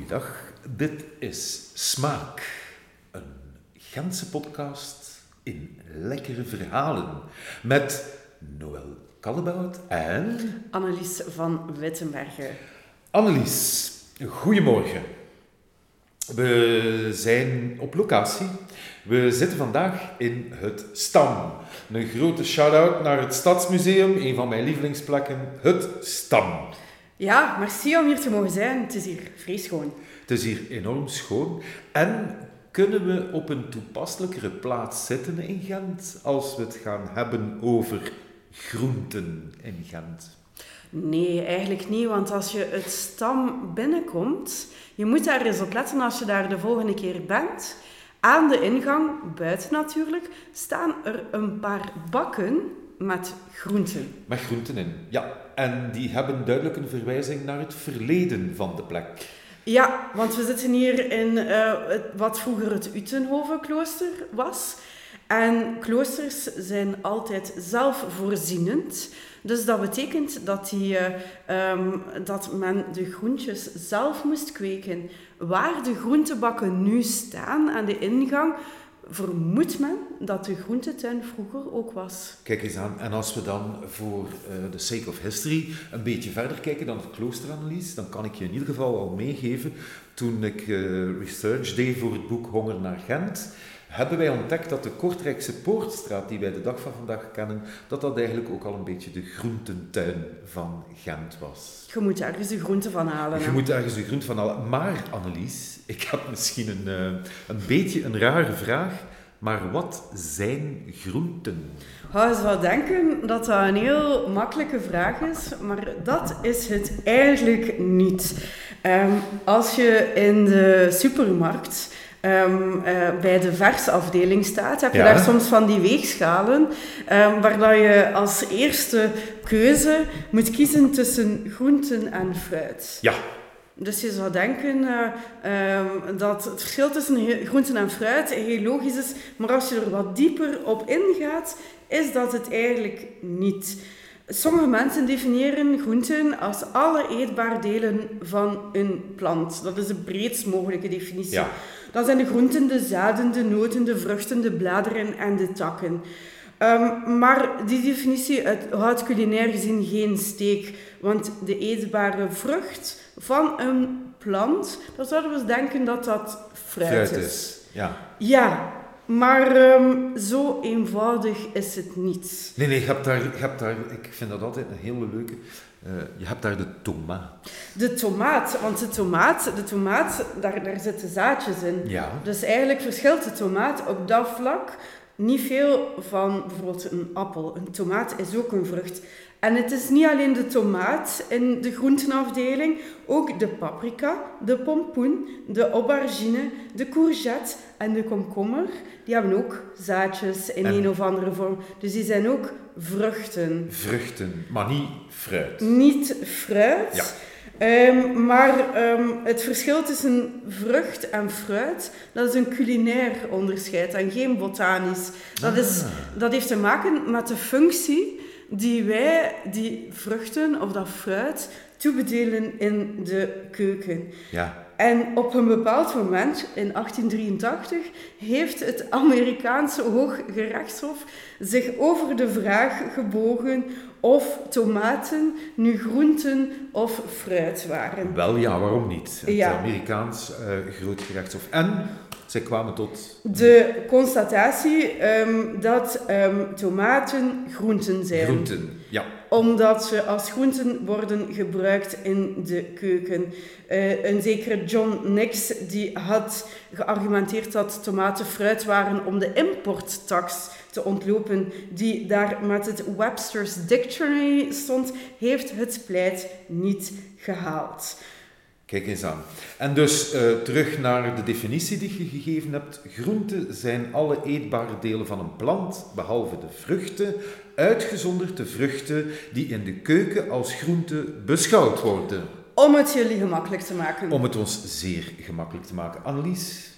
Goeiedag, dit is Smaak, een Gentse podcast in lekkere verhalen met Noël Kallebout en Annelies van Wittenbergen. Annelies, goedemorgen. We zijn op locatie. We zitten vandaag in het Stam. Een grote shout-out naar het Stadsmuseum, een van mijn lievelingsplekken, het Stam. Ja, merci om hier te mogen zijn. Het is hier vreschoon. Het is hier enorm schoon. En kunnen we op een toepasselijkere plaats zitten in Gent als we het gaan hebben over groenten in Gent? Nee, eigenlijk niet, want als je het Stam binnenkomt, je moet daar eens op letten als je daar de volgende keer bent. Aan de ingang, buiten natuurlijk, staan er een paar bakken met groenten. Met groenten in, ja. En die hebben duidelijk een verwijzing naar het verleden van de plek. Ja, want we zitten hier in wat vroeger het Utenhovenklooster was. En kloosters zijn altijd zelfvoorzienend. Dus dat betekent dat men de groentjes zelf moest kweken. Waar de groentebakken nu staan aan de ingang, vermoedt men dat de groentetuin vroeger ook was. Kijk eens aan. En als we dan voor the sake of history een beetje verder kijken dan het kloosteranalyse, dan kan ik je in ieder geval al meegeven. Toen ik research deed voor het boek Honger naar Gent, hebben wij ontdekt dat de Kortrijkse Poortstraat, die wij de dag van vandaag kennen, dat eigenlijk ook al een beetje de groententuin van Gent was. Je moet ergens de groenten van halen. Je moet ergens de groenten van halen. Maar, Annelies, ik heb misschien een beetje een rare vraag, maar wat zijn groenten? Je zou denken dat dat een heel makkelijke vraag is, maar dat is het eigenlijk niet. Als je in de supermarkt bij de versafdeling staat, heb je daar soms van die weegschalen, waar dat je als eerste keuze moet kiezen tussen groenten en fruit. Ja. Dus je zou denken dat het verschil tussen groenten en fruit heel logisch is, maar als je er wat dieper op ingaat, is dat het eigenlijk niet. Sommige mensen definiëren groenten als alle eetbare delen van een plant. Dat is de breedst mogelijke definitie. Ja. Dat zijn de groenten, de zaden, de noten, de vruchten, de bladeren en de takken. Maar die definitie houdt culinair gezien geen steek. Want de eetbare vrucht van een plant, dan zouden we eens denken dat dat fruit is. Ja. Ja, maar zo eenvoudig is het niet. Nee, je hebt daar, ik vind dat altijd een hele leuke, je hebt daar de tomaat. De tomaat, want de tomaat daar zitten zaadjes in. Ja. Dus eigenlijk verschilt de tomaat op dat vlak niet veel van bijvoorbeeld een appel. Een tomaat is ook een vrucht. En het is niet alleen de tomaat in de groentenafdeling, ook de paprika, de pompoen, de aubergine, de courgette en de komkommer. Die hebben ook zaadjes in een of andere vorm. Dus die zijn ook vruchten. Vruchten, maar niet fruit. Niet fruit. Ja. Maar het verschil tussen vrucht en fruit, dat is een culinair onderscheid en geen botanisch. Dat heeft te maken met de functie die wij die vruchten of dat fruit toebedelen in de keuken. Ja. En op een bepaald moment, in 1883, heeft het Amerikaanse Hooggerechtshof zich over de vraag gebogen of tomaten nu groenten of fruit waren. Wel ja, waarom niet? Het Ja. Amerikaans Grootgerechtshof. En zij kwamen tot De constatatie dat tomaten groenten zijn. groenten. Ja. Omdat ze als groenten worden gebruikt in de keuken. Een zekere John Nix die had geargumenteerd dat tomaten fruit waren om de importtax te ontlopen, die daar met het Webster's Dictionary stond, heeft het pleit niet gehaald. Kijk eens aan. En dus terug naar de definitie die je gegeven hebt. Groenten zijn alle eetbare delen van een plant, behalve de vruchten, uitgezonderd de vruchten die in de keuken als groente beschouwd worden. Om het jullie gemakkelijk te maken. Om het ons zeer gemakkelijk te maken. Annelies,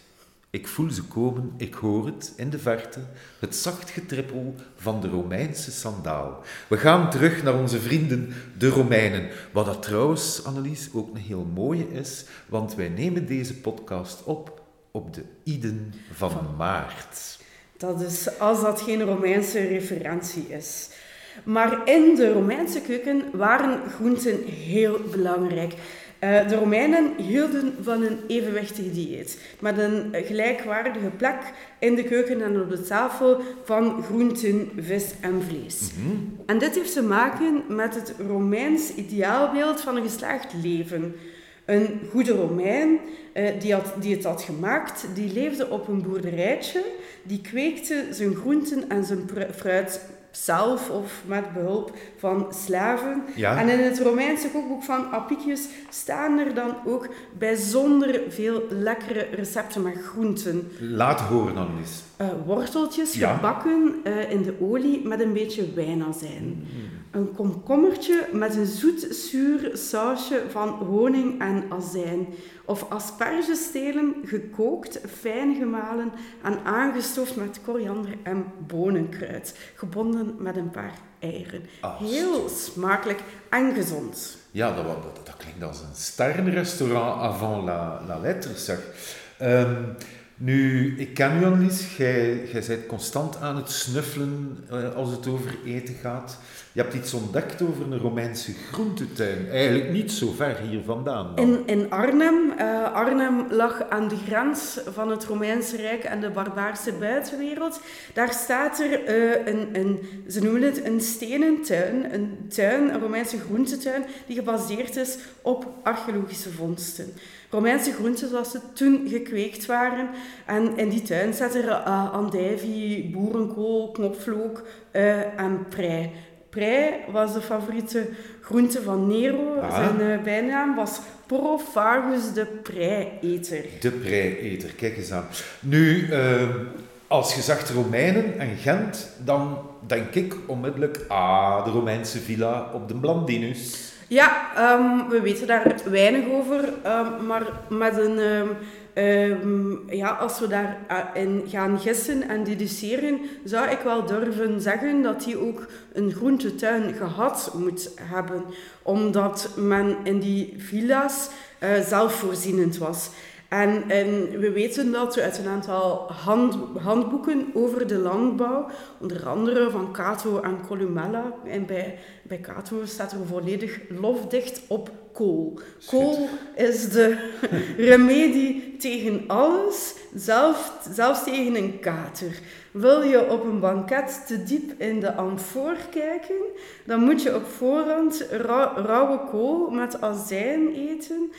Ik voel ze komen, ik hoor het in de verte, het zacht getrippel van de Romeinse sandaal. We gaan terug naar onze vrienden, de Romeinen. Wat dat trouwens, Annelies, ook een heel mooie is, want wij nemen deze podcast op de Iden van maart. Dat is als dat geen Romeinse referentie is. Maar in de Romeinse keuken waren groenten heel belangrijk. De Romeinen hielden van een evenwichtig dieet, met een gelijkwaardige plek in de keuken en op de tafel van groenten, vis en vlees. Mm-hmm. En dit heeft te maken met het Romeins ideaalbeeld van een geslaagd leven. Een goede Romein die het had gemaakt, die leefde op een boerderijtje, die kweekte zijn groenten en zijn fruit zelf of met behulp van slaven. Ja. En in het Romeinse kookboek van Apicius staan er dan ook bijzonder veel lekkere recepten met groenten. Laat horen, Annelies. Worteltjes Ja. gebakken in de olie met een beetje wijnazijn. Een komkommertje met een zoet-zuur sausje van honing en azijn. Of aspergestelen gekookt, fijn gemalen en aangestoofd met koriander en bonenkruid. Gebonden met een paar eieren. Heel smakelijk en gezond. Ja, dat klinkt als een sterrenrestaurant avant la lettre, zeg. Nu, ik ken u, Annelies. Jij bent constant aan het snuffelen als het over eten gaat. Je hebt iets ontdekt over een Romeinse groentetuin. Eigenlijk niet zo ver hier vandaan dan. In Arnhem. Arnhem lag aan de grens van het Romeinse Rijk en de barbaarse buitenwereld. Daar staat er ze noemen het een stenen tuin. Een Romeinse groentetuin, die gebaseerd is op archeologische vondsten. Romeinse groenten zoals ze toen gekweekt waren. En in die tuin zaten er andijvie, boerenkool, knoflook en prei. Prei was de favoriete groente van Nero. Zijn bijnaam was Porphyrogus de prei-eter. De prei-eter, kijk eens aan. Nu, als je zegt Romeinen en Gent, dan denk ik onmiddellijk, de Romeinse villa op de Blandinus. Ja, we weten daar weinig over, maar met als we daarin gaan gissen en deduceren, zou ik wel durven zeggen dat die ook een groentetuin gehad moet hebben, omdat men in die villa's zelfvoorzienend was. En we weten dat we uit een aantal handboeken over de landbouw, onder andere van Cato en Columella, en bij Cato staat er volledig lofdicht op kool. Kool is de remedie tegen alles, zelfs tegen een kater. Wil je op een banket te diep in de amfoor kijken, dan moet je op voorhand rauwe kool met azijn eten.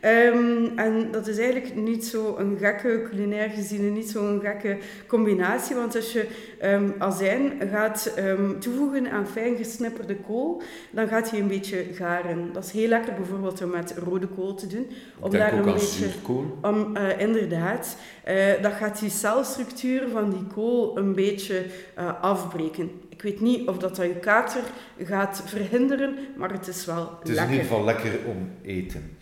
En dat is eigenlijk niet zo'n gekke, culinair gezien, niet zo'n gekke combinatie. Want als je azijn gaat toevoegen aan fijn gesnipperde kool, dan gaat hij een beetje garen. Dat is heel lekker bijvoorbeeld om met rode kool te doen. Om daar ook aan zuurkool? Inderdaad. Dat gaat die celstructuur van die kool een beetje afbreken. Ik weet niet of dat je kater gaat verhinderen, maar het is wel lekker. Het is in ieder geval lekker om eten.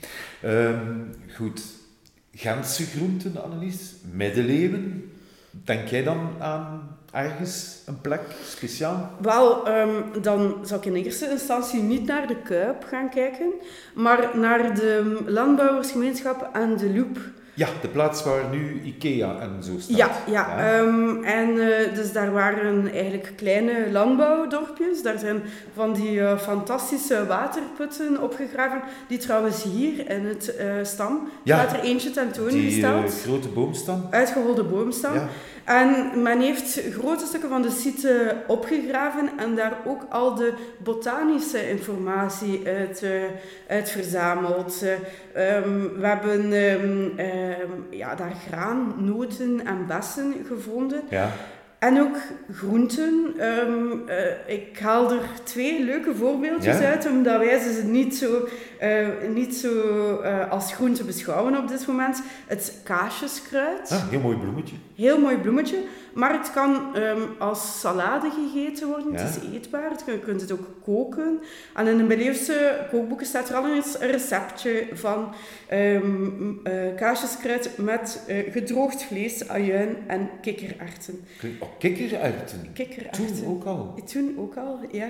Goed. Gentse groenten, Annelies. Middeleeuwen. Denk jij dan aan ergens een plek speciaal? Wel, dan zou ik in eerste instantie niet naar de Kuip gaan kijken, maar naar de landbouwersgemeenschap aan de Loep. Ja, de plaats waar nu Ikea en zo staat. Ja. Dus daar waren eigenlijk kleine landbouwdorpjes. Daar zijn van die fantastische waterputten opgegraven, die trouwens hier in het stam staat er eentje tentoongesteld. Die grote boomstam. Uitgeholde boomstam. Ja. En men heeft grote stukken van de site opgegraven en daar ook al de botanische informatie uit verzameld. We hebben daar graan, noten en bessen gevonden. Ja. En ook groenten. Ik haal er 2 leuke voorbeeldjes uit, omdat wij ze niet zo als groente beschouwen op dit moment. Het kaasjeskruid. Heel mooi bloemetje. Heel mooi bloemetje, maar het kan als salade gegeten worden. Het is eetbaar, je kunt het ook koken. En in de middeleeuwse kookboeken staat er al eens een receptje van kaasjeskruid met gedroogd vlees, ajuin en kikkererwten. Kikkererwten? Kikkererwten. Toen ook al? Toen ook al, ja.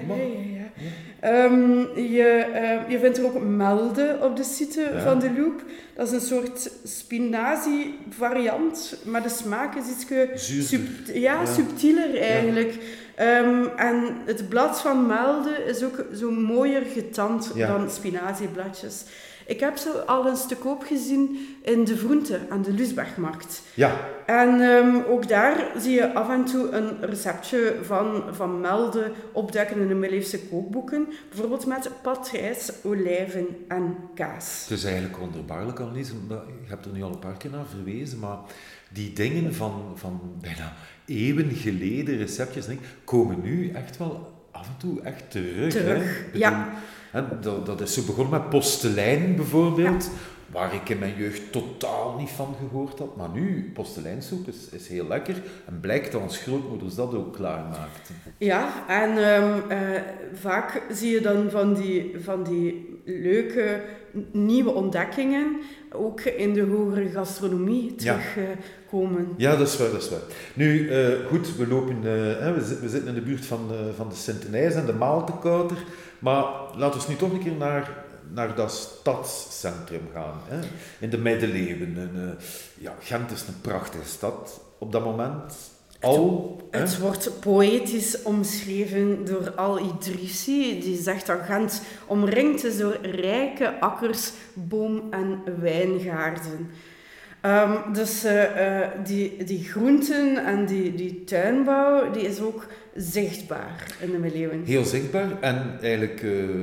Je vindt er ook melde op de site van de Loop. Dat is een soort spinazie-variant, maar de smaak is iets subtieler eigenlijk. En het blad van melde is ook zo mooier getand dan spinaziebladjes. Ik heb ze al een stuk opgezien in de Vroente aan de Lusbergmarkt. Ja. En ook daar zie je af en toe een receptje van melde opduiken in de middeleeuwse kookboeken. Bijvoorbeeld met patrijs, olijven en kaas. Het is eigenlijk wonderbaarlijk, Annelies, omdat je hebt er nu al een paar keer naar verwezen, maar die dingen van bijna eeuwen geleden, receptjes, komen nu echt wel af en toe echt terug. Dat is zo begonnen met postelijn bijvoorbeeld, waar ik in mijn jeugd totaal niet van gehoord had. Maar nu, postelijnsoep is heel lekker en blijkt dat ons grootmoeders dat ook klaarmaakten. Ja, en vaak zie je dan van die leuke nieuwe ontdekkingen ook in de hogere gastronomie terugkomen. Ja, dat is waar. Nu, goed, we lopen, we zitten in de buurt van de Sint-Nijs en de Maaltekouter, maar laten we nu toch een keer naar dat stadscentrum gaan. Hè? In de middeleeuwen. Gent is een prachtige stad op dat moment. Het wordt poëtisch omschreven door Al-Idrissi, die zegt dat Gent omringd is door rijke akkers, boom- en wijngaarden. Dus die groenten en die tuinbouw, die is ook zichtbaar in de middeleeuwen. Heel zichtbaar en eigenlijk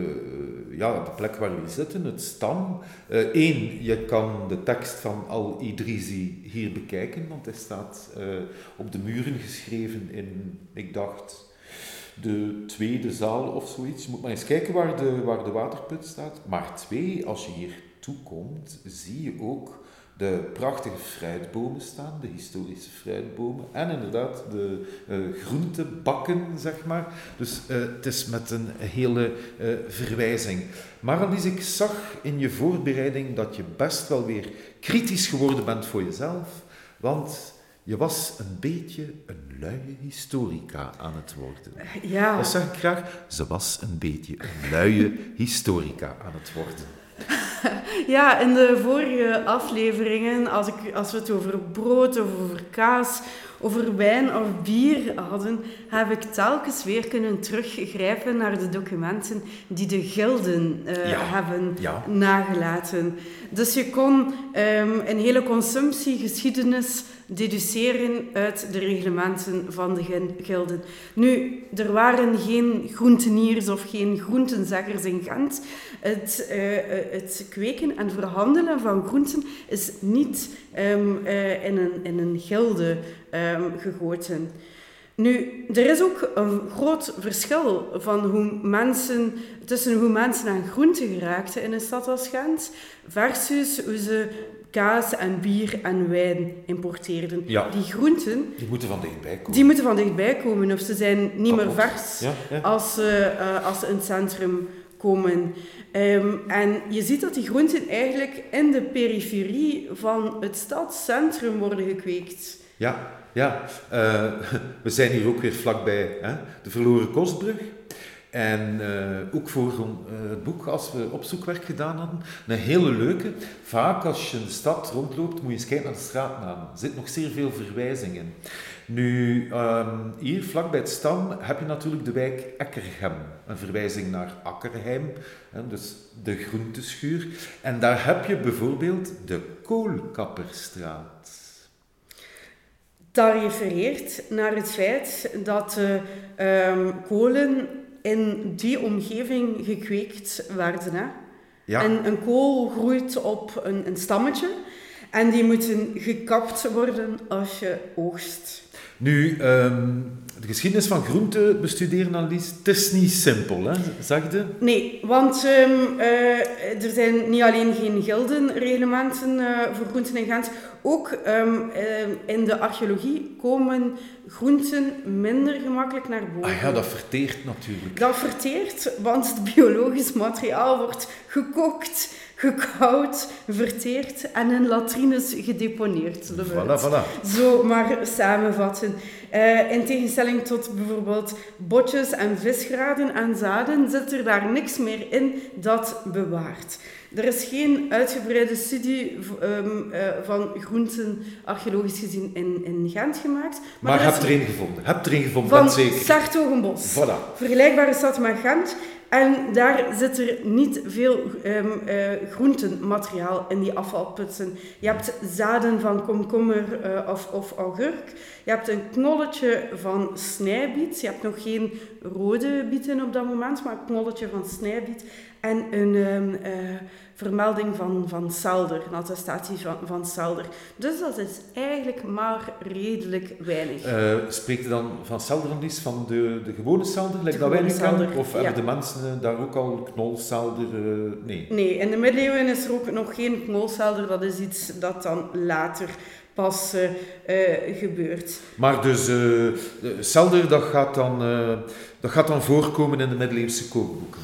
de plek waar we zitten, het stam. Je kan de tekst van Al-Idrissi hier bekijken, want hij staat op de muren geschreven in, ik dacht, de tweede zaal of zoiets. Je moet maar eens kijken waar de waterput staat. Maar 2, als je hier toekomt, zie je ook de prachtige fruitbomen staan, de historische fruitbomen en inderdaad de groentebakken, zeg maar. Dus het is met een hele verwijzing. Maar Annelies, ik zag in je voorbereiding dat je best wel weer kritisch geworden bent voor jezelf, want je was een beetje een luie historica aan het worden. Ja. Dat zeg ik graag. Ze was een beetje een luie historica aan het worden. Ja, in de vorige afleveringen, als we het over brood of over kaas, over wijn of bier hadden, heb ik telkens weer kunnen teruggrijpen naar de documenten die de gilden hebben nagelaten. Dus je kon een hele consumptiegeschiedenis deduceren uit de reglementen van de gilden. Nu, er waren geen groenteniers of geen groentenzeggers in Gent. Het kweken en verhandelen van groenten is niet in een gilde gegoten. Nu, er is ook een groot verschil tussen hoe mensen aan groenten geraakten in een stad als Gent versus hoe ze kaas en bier en wijn importeerden. Ja. Die groenten... Die moeten van dichtbij komen. Die moeten van dichtbij komen, of ze zijn niet meer vers als ze in het centrum komen. En je ziet dat die groenten eigenlijk in de periferie van het stadscentrum worden gekweekt. Ja. We zijn hier ook weer vlakbij de Verloren Kostbrug. En ook voor het boek, als we opzoekwerk gedaan hadden, een hele leuke. Vaak als je in de stad rondloopt, moet je eens kijken naar de straatnamen. Er zitten nog zeer veel verwijzingen. Nu, hier vlakbij het stam heb je natuurlijk de wijk Eckerhem. Een verwijzing naar Akkerheim, dus de groenteschuur. En daar heb je bijvoorbeeld de Koolkapperstraat. Dat refereert naar het feit dat de kolen in die omgeving gekweekt werden. Hè? Ja. En een kool groeit op een stammetje. En die moeten gekapt worden als je oogst. Nu, de geschiedenis van groente bestuderen, Annelies, het is niet simpel, hè? Zeg je? Nee, want er zijn niet alleen geen gildenreglementen voor groenten in Gent, ook in de archeologie komen groenten minder gemakkelijk naar boven. Ah ja, dat verteert natuurlijk. Dat verteert, want het biologisch materiaal wordt gekookt, gekauwd, verteerd en in latrines gedeponeerd. Voilà. Zo maar samenvatten. In tegenstelling tot bijvoorbeeld botjes en visgraden en zaden zit er daar niks meer in dat bewaart. Er is geen uitgebreide studie van groenten archeologisch gezien in Gent gemaakt. Maar je hebt er een gevonden. Van zeker. Sartogenbos. Voilà. Vergelijkbare stad met Gent. En daar zit er niet veel groentenmateriaal in die afvalputsen. Je hebt zaden van komkommer of augurk. Je hebt een knolletje van snijbiet. Je hebt nog geen rode bieten op dat moment, maar een knolletje van snijbiet. En een vermelding van selder, een attestatie van selder. Dus dat is eigenlijk maar redelijk weinig. Spreekt u dan van selder, Annelies, van de gewone selder, like dat wij nu selder, kennen? Of hebben de mensen daar ook al knolselder? Nee. Nee, in de middeleeuwen is er ook nog geen knolselder. Dat is iets dat dan later pas gebeurt. Maar dus selder, dat gaat dan voorkomen in de middeleeuwse kookboeken?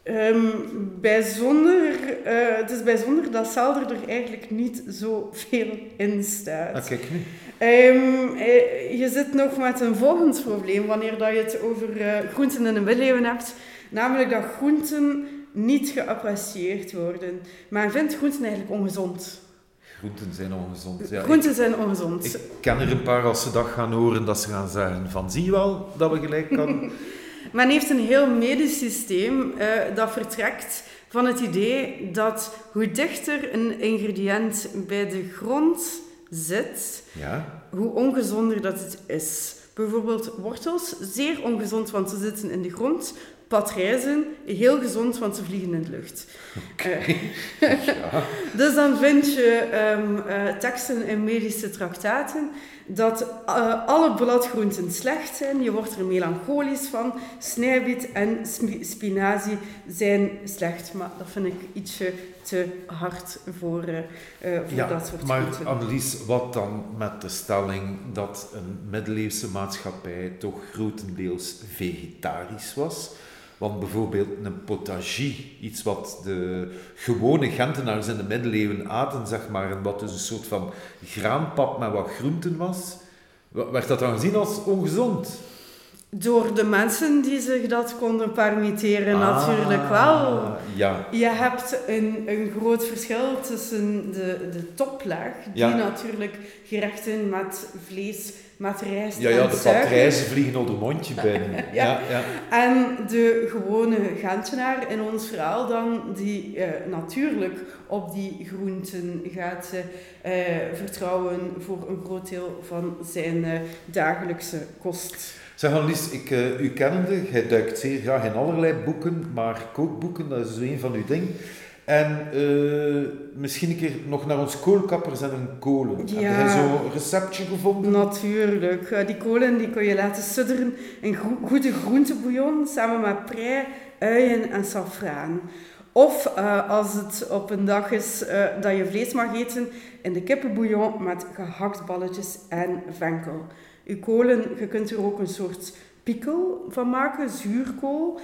Het is bijzonder dat selder er eigenlijk niet zoveel in staat. Ah, kijk nu. Je zit nog met een volgend probleem wanneer dat je het over groenten in de middeleeuwen hebt. Namelijk dat groenten niet geapprecieerd worden. Men vindt groenten eigenlijk ongezond. Groenten zijn ongezond. Ja, groenten zijn ongezond. Ik ken er een paar als ze dat gaan horen, dat ze gaan zeggen van zie je wel dat we gelijk hadden. Men heeft een heel medisch systeem dat vertrekt van het idee dat hoe dichter een ingrediënt bij de grond zit, hoe ongezonder dat het is. Bijvoorbeeld wortels, zeer ongezond, want ze zitten in de grond. Patrijzen, heel gezond, want ze vliegen in de lucht. Dus dan vind je teksten in medische traktaten dat alle bladgroenten slecht zijn. Je wordt er melancholisch van. Snijbiet en spinazie zijn slecht. Maar dat vind ik ietsje te hard voor dat soort maar groenten. Annelies, wat dan met de stelling dat een middeleeuwse maatschappij toch grotendeels vegetarisch was? Want bijvoorbeeld een potagie, iets wat de gewone Gentenaars in de middeleeuwen aten, zeg maar, en wat dus een soort van graanpap met wat groenten was, werd dat dan gezien als ongezond? Door de mensen die zich dat konden permitteren natuurlijk wel. Ja. Je hebt een groot verschil tussen de toplaag, die natuurlijk gerechten met vlees, met rijst en de suiker. patrijzen vliegen onder het mondje bijna. Ja. En de gewone Gentenaar in ons verhaal dan, die natuurlijk op die groenten gaat vertrouwen voor een groot deel van zijn dagelijkse kost. Zeg Annelies, u kennende, jij duikt zeer graag in allerlei boeken, maar kookboeken, dat is zo een van uw dingen. En misschien een keer nog naar ons koolkappers en hun kolen. Heb jij zo'n receptje gevonden? Natuurlijk. Die kolen die kun je laten sudderen in goede groentebouillon samen met prei, uien en safraan. Of als het op een dag is dat je vlees mag eten, in de kippenbouillon met gehaktballetjes en venkel. Je kolen, je kunt er ook een soort pikkel van maken, zuurkool,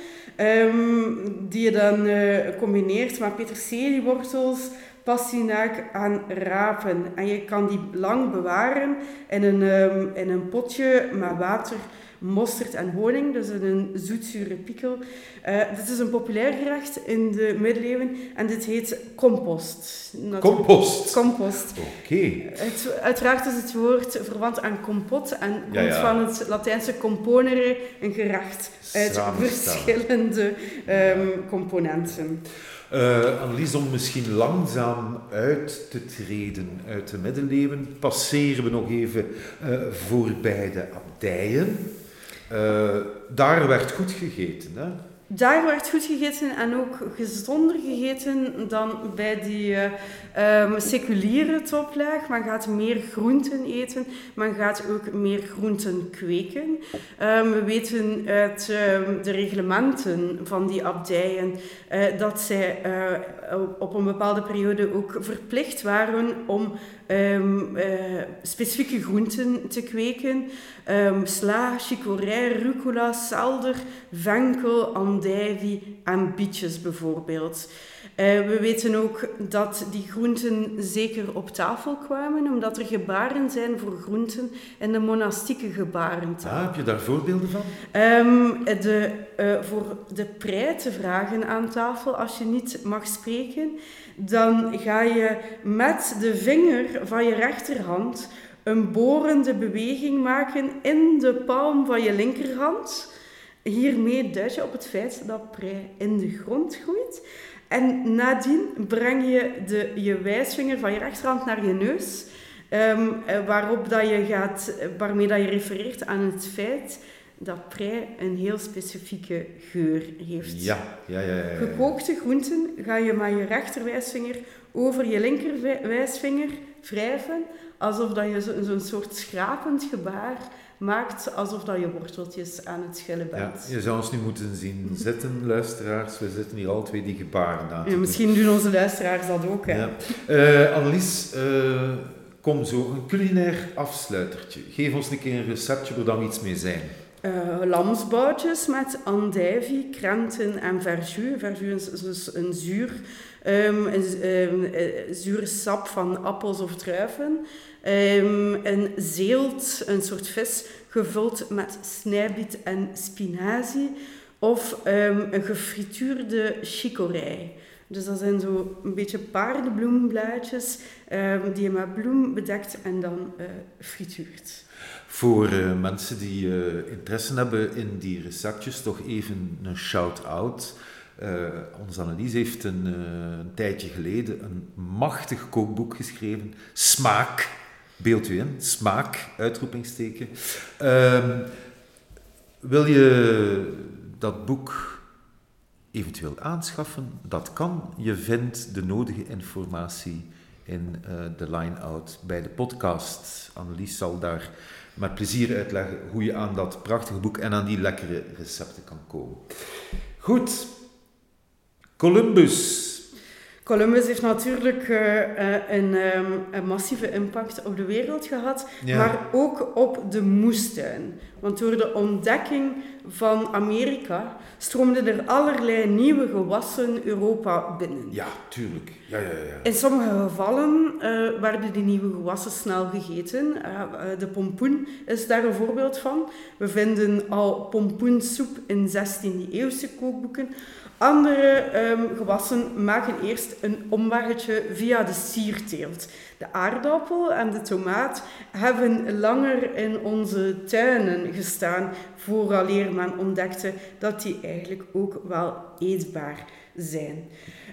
die je dan combineert met peterseliewortels, pastinaak en rapen. En je kan die lang bewaren in een potje met water, mosterd en honing, dus een zoetzure pikkel. Dit is een populair gerecht in de middeleeuwen en dit heet compost. Compost. Oké. Uiteraard is het woord verwant aan compot en komt van het Latijnse componere, een gerecht uit verschillende componenten. Annelies, om misschien langzaam uit te treden uit de middeleeuwen, passeren we nog even voorbij de abdijen. Daar werd goed gegeten, hè? Daar werd goed gegeten en ook gezonder gegeten dan bij die seculiere toplaag. Men gaat meer groenten eten, men gaat ook meer groenten kweken. We weten uit de reglementen van die abdijen dat zij op een bepaalde periode ook verplicht waren om specifieke groenten te kweken. Sla, chicorée, rucola, selder, venkel, andijvie en bietjes bijvoorbeeld. We weten ook dat die groenten zeker op tafel kwamen, omdat er gebaren zijn voor groenten in de monastieke gebarentaal. Heb je daar voorbeelden van? Voor de prei te vragen aan tafel, als je niet mag spreken, dan ga je met de vinger van je rechterhand een borende beweging maken in de palm van je linkerhand. Hiermee duid je op het feit dat prei in de grond groeit. En nadien breng je je wijsvinger van je rechterhand naar je neus, waarmee dat je refereert aan het feit dat prei een heel specifieke geur heeft. Ja. Gekookte groenten ga je met je rechterwijsvinger over je linkerwijsvinger wrijven, alsof dat je zo'n soort schrapend gebaar maakt, alsof dat je worteltjes aan het schillen bent. Ja, je zou ons nu moeten zien zitten, luisteraars. We zitten hier al twee die gebaren aan te doen. Misschien doen onze luisteraars dat ook. Hè? Ja. Annelies, kom zo, een culinair afsluitertje. Geef ons een keer een receptje waar dan iets mee zijn. Lamsboutjes met andijvie, krenten en verjus. Verjus is dus een zure sap van appels of druiven. Een zeelt, een soort vis, gevuld met snijbiet en spinazie. Of een gefrituurde chicorée. Dus dat zijn zo een beetje paardenbloemblaadjes die je met bloem bedekt en dan frituurt. Voor mensen die interesse hebben in die receptjes, toch even een shout-out. Onze Annelies heeft een tijdje geleden een machtig kookboek geschreven. Smaak, beeld u in, smaak, uitroepingsteken. Wil je dat boek eventueel aanschaffen? Dat kan. Je vindt de nodige informatie in de line-out bij de podcast. Annelies zal daar met plezier uitleggen hoe je aan dat prachtige boek en aan die lekkere recepten kan komen. Goed. Columbus heeft natuurlijk een massieve impact op de wereld gehad, maar ook op de moestuin. Want door de ontdekking van Amerika stroomden er allerlei nieuwe gewassen Europa binnen. Ja, tuurlijk. Ja. In sommige gevallen werden die nieuwe gewassen snel gegeten. De pompoen is daar een voorbeeld van. We vinden al pompoensoep in 16e-eeuwse kookboeken. Andere gewassen maken eerst een omweggetje via de sierteelt. De aardappel en de tomaat hebben langer in onze tuinen gestaan vooraleer men ontdekte dat die eigenlijk ook wel eetbaar zijn.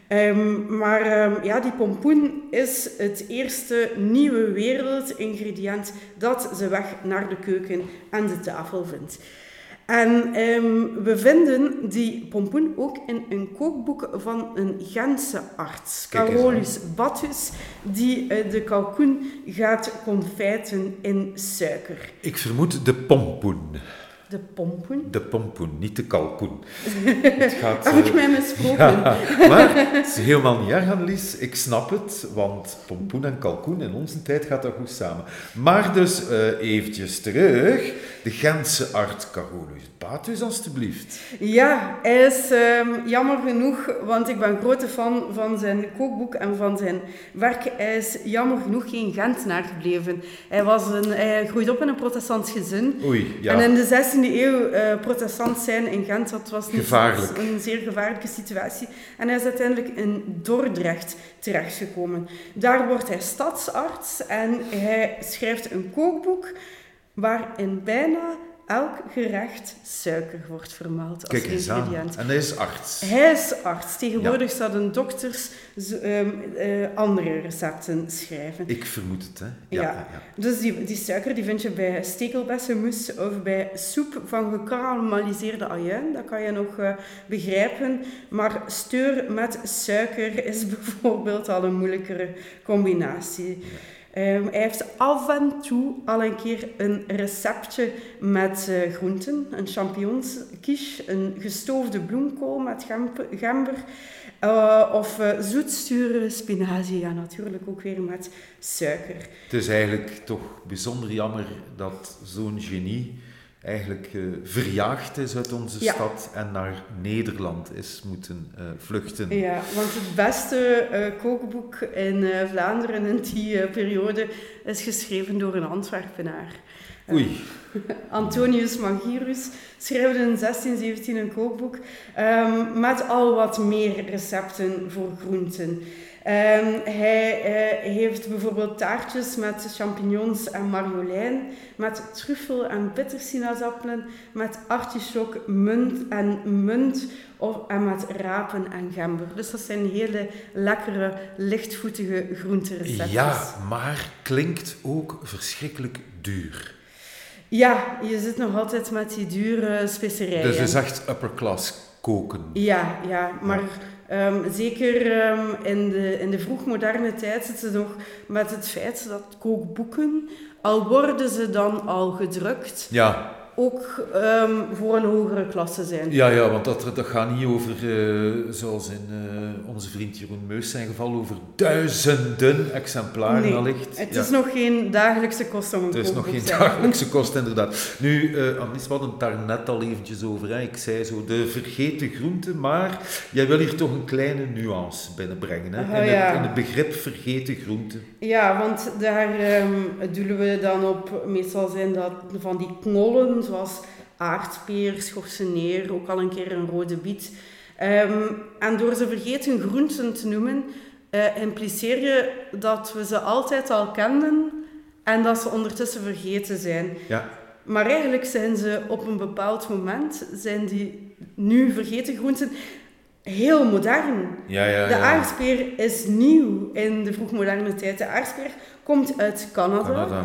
Die pompoen is het eerste nieuwe wereldingrediënt dat zijn weg naar de keuken en de tafel vindt. En we vinden die pompoen ook in een kookboek van een Gentse arts, Carolus Battus, die de kalkoen gaat confijten in suiker. Ik vermoed de pompoen. De pompoen? De pompoen, niet de kalkoen. Heb ik mij misproken? Ja, maar het is helemaal niet erg, Annelies. Ik snap het, want pompoen en kalkoen in onze tijd gaat dat goed samen. Maar dus eventjes terug. De Gentse arts Carolus Battus, alstublieft. Ja, hij is jammer genoeg, want ik ben grote fan van zijn kookboek en van zijn werk. Hij is jammer genoeg geen Gentenaar gebleven. Hij groeide op in een protestants gezin. Oei, ja. En in de 16e eeuw protestant zijn in Gent, dat was niet een zeer gevaarlijke situatie. En hij is uiteindelijk in Dordrecht terechtgekomen. Daar wordt hij stadsarts en hij schrijft een kookboek waarin bijna elk gerecht suiker wordt vermeld als Kijk eens aan. ingrediënt. En hij is arts. Hij is arts. Tegenwoordig zouden dokters andere recepten schrijven. Ik vermoed het, hè. Ja. Dus die suiker die vind je bij stekelbessenmoes of bij soep van gekarameliseerde ajuin. Dat kan je nog begrijpen. Maar steur met suiker is bijvoorbeeld al een moeilijkere combinatie. Ja. Hij heeft af en toe al een keer een receptje met groenten. Een champignonsquiche, een gestoofde bloemkool met gember. Of zoetzure spinazie, ja, natuurlijk ook weer met suiker. Het is eigenlijk toch bijzonder jammer dat zo'n genie eigenlijk verjaagd is uit onze stad en naar Nederland is moeten vluchten. Ja, want het beste kookboek in Vlaanderen in die periode is geschreven door een Antwerpenaar. Oei. Antonius Magirus schreef in 1617 een kookboek met al wat meer recepten voor groenten. Hij heeft bijvoorbeeld taartjes met champignons en marjolein, met truffel en bittersinaasappelen, met artichok, munt en met rapen en gember. Dus dat zijn hele lekkere, lichtvoetige groenterecepten. Ja, maar klinkt ook verschrikkelijk duur. Ja, je zit nog altijd met die dure specerijen. Dus het is echt upper class koken. Ja, maar zeker in de vroegmoderne tijd zitten ze nog met het feit dat kookboeken, al worden ze dan al gedrukt, ook voor een hogere klasse zijn. Ja, want dat gaat niet over, zoals in onze vriend Jeroen Meus zijn geval, over duizenden exemplaren allicht. Het is nog geen dagelijkse kost om een kookboek te Het is nog geen zijn. dagelijkse kost, inderdaad. Nu, Annelies, we hadden het daar net al eventjes over. Hè. Ik zei zo, de vergeten groenten, maar jij wil hier toch een kleine nuance binnenbrengen. Hè? In het begrip vergeten groenten. Ja, want daar doelen we dan op, meestal zijn dat van die knollen, zoals aardpeer, schorseneer, ook al een keer een rode biet. En door ze vergeten groenten te noemen, impliceer je dat we ze altijd al kenden en dat ze ondertussen vergeten zijn. Ja. Maar eigenlijk zijn ze op een bepaald moment, zijn die nu vergeten groenten heel modern. De aardpeer is nieuw in de vroegmoderne tijd. De aardpeer komt uit Canada.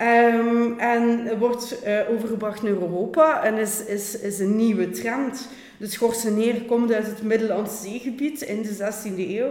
En wordt overgebracht naar Europa en is een nieuwe trend. De schorseneer komt uit het Middellandse Zeegebied in de 16e eeuw.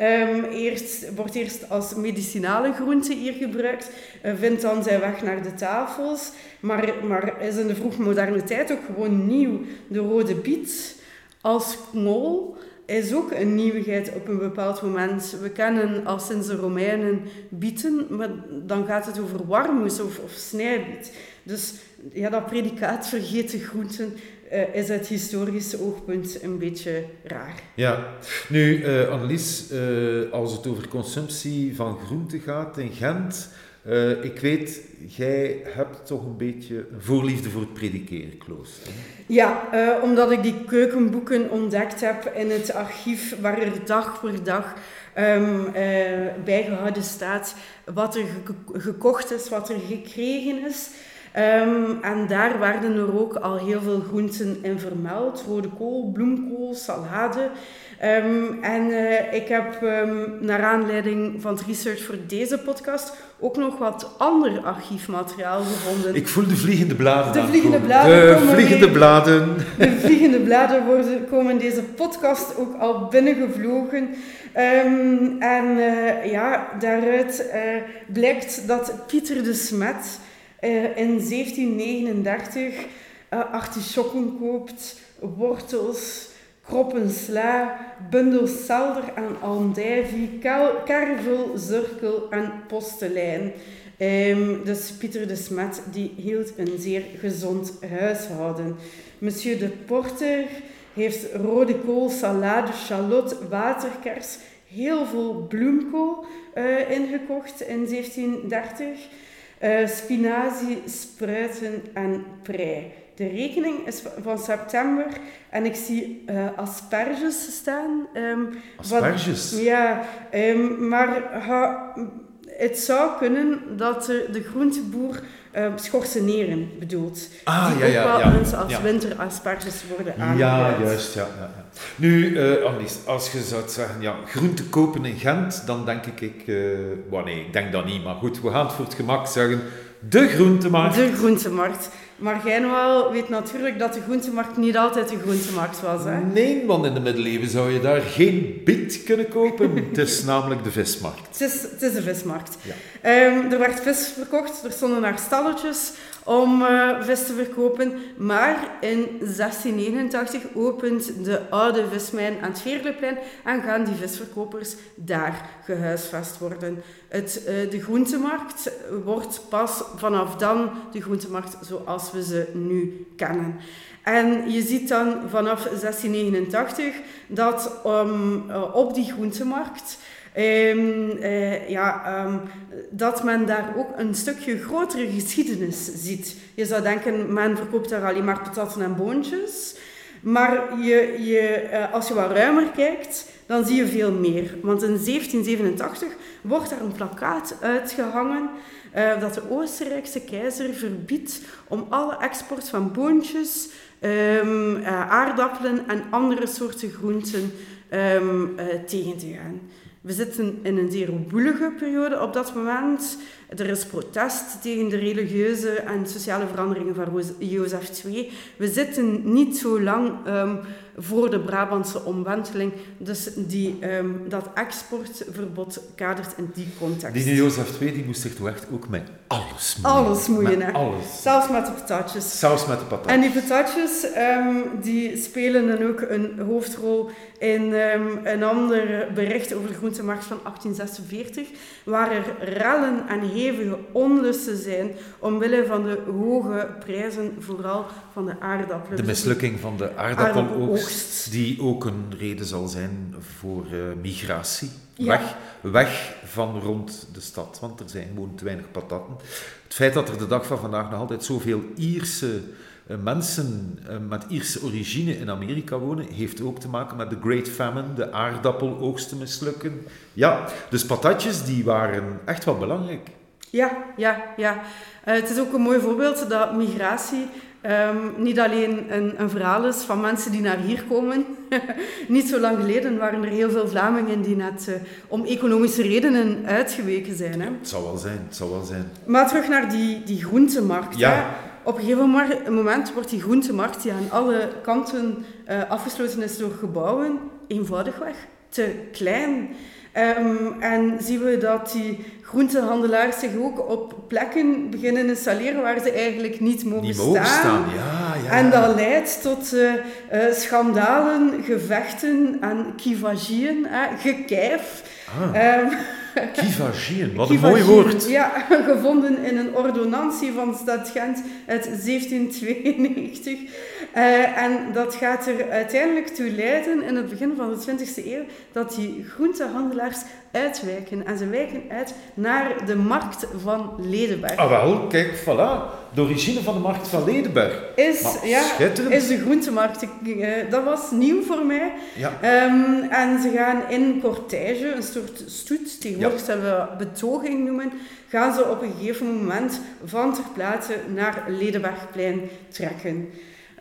Wordt eerst als medicinale groente hier gebruikt, vindt dan zijn weg naar de tafels, maar is in de vroegmoderne tijd ook gewoon nieuw. De rode biet als knol is ook een nieuwigheid op een bepaald moment. We kennen al sinds de Romeinen bieten, maar dan gaat het over warmoes of snijbiet. Dus ja, dat predicaat vergeten groenten is uit historisch oogpunt een beetje raar. Ja, nu Annelies, als het over consumptie van groenten gaat in Gent, ik weet, jij hebt toch een beetje een voorliefde voor het predikerenklooster. Ja, omdat ik die keukenboeken ontdekt heb in het archief, waar er dag per dag bijgehouden staat wat er gekocht is, wat er gekregen is. En daar werden er ook al heel veel groenten in vermeld. Rode kool, bloemkool, salade. Ik heb naar aanleiding van het research voor deze podcast ook nog wat ander archiefmateriaal gevonden. Ik voel de vliegende bladen De vliegende bladen De vliegende bladen komen in deze podcast ook al binnengevlogen. Daaruit blijkt dat Pieter de Smet in 1739 artisjokken koopt, wortels, kroppen sla, bundels selder en andijvie, karvel, zurkel en postelijn. Dus Pieter de Smet die hield een zeer gezond huishouden. Monsieur de Porter heeft rode kool, salade, shallot, waterkers, heel veel bloemkool ingekocht in 1730. Spinazie, spruiten en prei. De rekening is van september en ik zie asperges staan. Asperges? Maar het zou kunnen dat de groenteboer schorseneren bedoeld. Die ook wel eens als winterasperges worden aangeduid. Ja, juist. Ja. Nu, Annelies, als je zou zeggen, groente kopen in Gent, dan denk ik ik denk dat niet. Maar goed, we gaan het voor het gemak zeggen, de groentemarkt. De groentemarkt. Maar Gijnwal weet natuurlijk dat de groentemarkt niet altijd de groentemarkt was. Hè? Nee, want in de middeleeuwen zou je daar geen biet kunnen kopen. Het is namelijk de vismarkt. Het is de vismarkt. Ja. Er werd vis verkocht, er stonden daar stalletjes om vis te verkopen. Maar in 1689 opent de oude vismijn aan het Veerleplein en gaan die visverkopers daar gehuisvest worden. De groentemarkt wordt pas vanaf dan de groentemarkt zoals we ze nu kennen. En je ziet dan vanaf 1689 dat op die groentemarkt dat men daar ook een stukje grotere geschiedenis ziet. Je zou denken, men verkoopt daar alleen maar patatten en boontjes. Maar als je wat ruimer kijkt, dan zie je veel meer. Want in 1787 wordt daar een plakkaat uitgehangen dat de Oostenrijkse keizer verbiedt om alle export van boontjes, aardappelen en andere soorten groenten tegen te gaan. We zitten in een zeer woelige periode op dat moment. Er is protest tegen de religieuze en sociale veranderingen van Jozef II. We zitten niet zo lang voor de Brabantse omwenteling. Dus dat exportverbod kadert in die context. Die Jozef II die moest zich toch echt ook met alles moeien. Alles moeien, hè. Alles. Zelfs met de patatjes. Zelfs met de patatjes. En die patatjes die spelen dan ook een hoofdrol in een ander bericht over de groentemarkt van 1846, waar er rellen en hevige onlusten zijn omwille van de hoge prijzen, vooral van de aardappelen. De mislukking van de aardappeloogst, die ook een reden zal zijn voor migratie. Ja. Weg van rond de stad, want er zijn gewoon te weinig patatten. Het feit dat er de dag van vandaag nog altijd zoveel Ierse mensen met Ierse origine in Amerika wonen, heeft ook te maken met de Great Famine, de aardappeloogsten mislukken. Ja, dus patatjes die waren echt wel belangrijk. Ja. Het is ook een mooi voorbeeld dat migratie niet alleen een verhaal is van mensen die naar hier komen. Niet zo lang geleden waren er heel veel Vlamingen die net om economische redenen uitgeweken zijn. Hè? Het zal wel zijn. Maar terug naar die groentemarkt. Ja. Hè? Op een gegeven moment wordt die groentemarkt, die aan alle kanten afgesloten is door gebouwen, eenvoudigweg te klein. En zien we dat die groentehandelaars zich ook op plekken beginnen installeren waar ze eigenlijk niet mogen staan. Ja. En dat leidt tot schandalen, gevechten en kivagieën, gekijf. Kivagieën, wat een mooi woord. Ja, gevonden in een ordonnantie van stad Gent uit 1792. En dat gaat er uiteindelijk toe leiden, in het begin van de 20e eeuw, dat die groentehandelaars uitwijken. En ze wijken uit naar de markt van Ledenberg. Ah wel, kijk, voilà. De origine van de markt van Ledenberg. Is de groentemarkt. Dat was nieuw voor mij. Ja. En ze gaan in cortège, een soort stoet, tegenwoordig zullen we betoging noemen, gaan ze op een gegeven moment van ter plaatse naar Ledenbergplein trekken.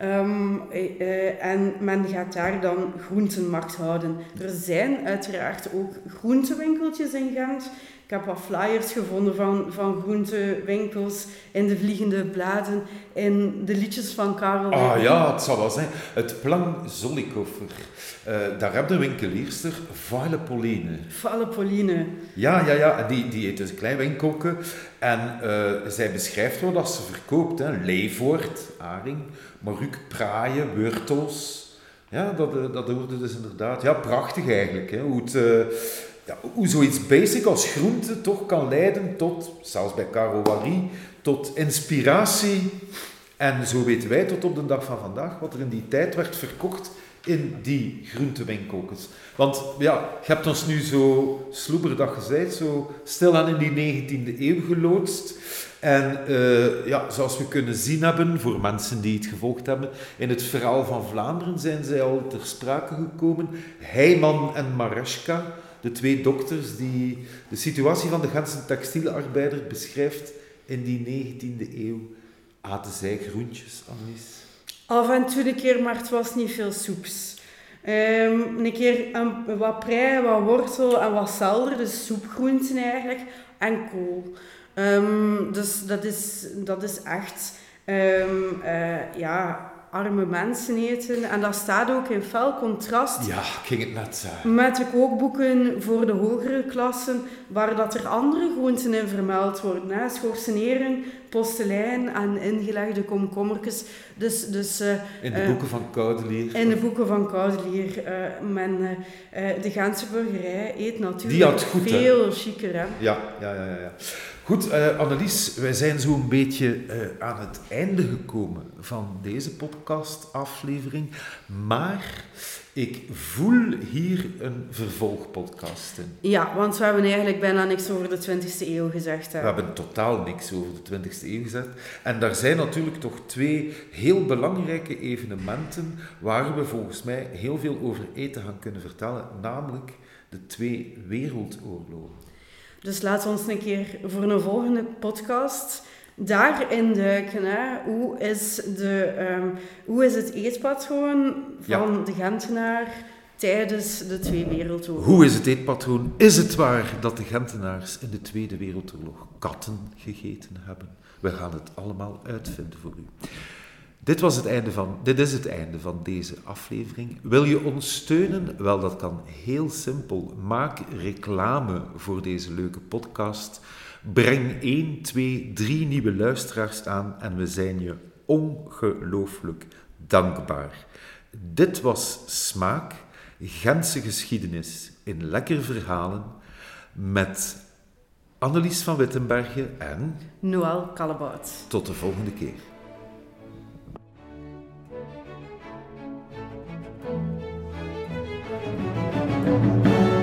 En men gaat daar dan groentenmarkt houden. Er zijn uiteraard ook groentewinkeltjes in Gent. Ik heb wat flyers gevonden van groentewinkels in de Vliegende Bladen, in de liedjes van Karel. Ah ja, het zal wel zijn. Het Plan Zollikofer. Daar heb je een winkelierster, Vale Pauline. Ja. En die heeft dus een klein winkelke. En zij beschrijft wat ze verkoopt. Hè. Leevoort, aring, maruk, praaien, wortels. Ja, dat hoorde dus inderdaad. Ja, prachtig eigenlijk. Hè. Hoe zoiets basic als groente toch kan leiden tot, zelfs bij Caro Wary, tot inspiratie. En zo weten wij tot op de dag van vandaag wat er in die tijd werd verkocht in die groentewinkeltjes. Want ja, je hebt ons nu zo sloeberdag gezegd, zo stilaan in die 19e eeuw geloodst. En zoals we kunnen zien hebben, voor mensen die het gevolgd hebben, in het verhaal van Vlaanderen zijn zij al ter sprake gekomen. Heijman en Mareschka, de twee dokters die de situatie van de Gentse textielarbeider beschrijft in die 19e eeuw? Aten zij groentjes, Annelies? Af en toe een keer, maar het was niet veel soeps. Een keer wat prei, wat wortel en wat selder, dus soepgroenten eigenlijk, en kool. Dus dat is echt arme mensen eten. En dat staat ook in fel contrast Ja, ik ging het net zeggen. met de kookboeken voor de hogere klassen, waar dat er andere groenten in vermeld worden. Hè? Schorseneren, postelijn en ingelegde komkommertjes. Dus, In de boeken van Koudelier. in de boeken van Koudelier. De Gentse burgerij eet natuurlijk Die had goed, veel chiquer. Hè? Ja. Goed, Annelies, wij zijn zo'n beetje aan het einde gekomen van deze podcastaflevering. Maar ik voel hier een vervolgpodcast in. Ja, want we hebben eigenlijk bijna niks over de 20e eeuw gezegd. Hè? We hebben totaal niks over de 20e eeuw gezegd. En daar zijn natuurlijk toch 2 heel belangrijke evenementen waar we volgens mij heel veel over eten gaan kunnen vertellen. Namelijk de 2 wereldoorlogen. Dus laat ons een keer voor een volgende podcast daarin duiken. Hè? Hoe is het eetpatroon van de Gentenaar tijdens de Tweede Wereldoorlog? Hoe is het eetpatroon? Is het waar dat de Gentenaars in de Tweede Wereldoorlog katten gegeten hebben? We gaan het allemaal uitvinden voor u. Dit is het einde van deze aflevering. Wil je ons steunen? Wel, dat kan heel simpel. Maak reclame voor deze leuke podcast. Breng 1, 2, 3 nieuwe luisteraars aan en we zijn je ongelooflijk dankbaar. Dit was Smaak, Gentse geschiedenis in lekkere verhalen met Annelies van Wittenbergen en Noël Callebaut. Tot de volgende keer. Thank you.